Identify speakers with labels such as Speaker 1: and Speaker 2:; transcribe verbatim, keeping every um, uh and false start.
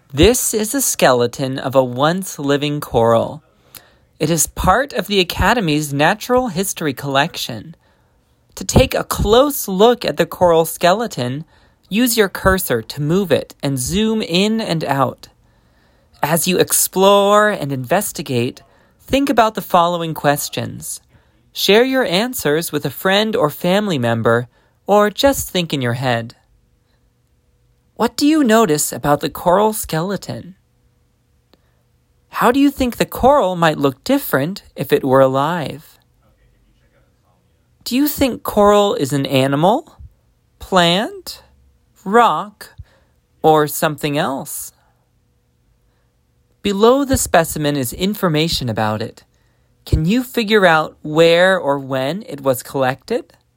Speaker 1: This is a skeleton of a once living coral. It is part of the Academy's Natural History Collection. To take a close look at the coral skeleton, use your cursor to move it and zoom in and out. As you explore and investigate, think about the following questions. Share your answers with a friend or family member, or just think in your head. What do you notice about the coral skeleton? How do you think the coral might look different if it were alive? Do you think coral is an animal, plant, rock, or something else? Below the specimen is information about it. Can you figure out where or when it was collected?